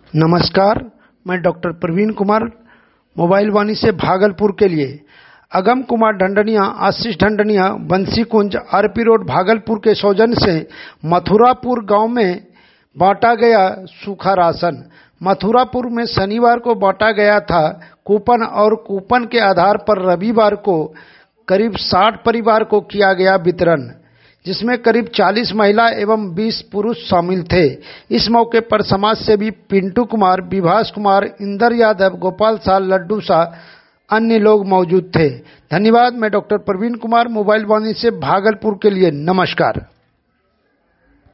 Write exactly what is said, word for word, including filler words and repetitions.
नमस्कार, मैं doctor Praveen Kumar, mobile Vani से भागलपुर के लिए। अगम कुमार ढंढनिया, आशीष ढंढनिया, बंसी कुंज, आरपी रोड, भागलपुर के सौजन्य से मथुरापुर गांव में बांटा गया सूखा राशन। मथुरापुर में शनिवार को बांटा गया था कूपन और कूपन के आधार पर रविवार को करीब साठ परिवार को किया गया वितरण, जिसमें करीब चालीस महिला एवं बीस पुरुष शामिल थे। इस मौके पर समाज सेवी पिंटू कुमार, विभास कुमार, इंदर यादव, गोपाल शाह, लड्डू शाह, अन्य लोग मौजूद थे। धन्यवाद। मैं डॉक्टर प्रवीण कुमार, मोबाइल वाणी से भागलपुर के लिए। नमस्कार।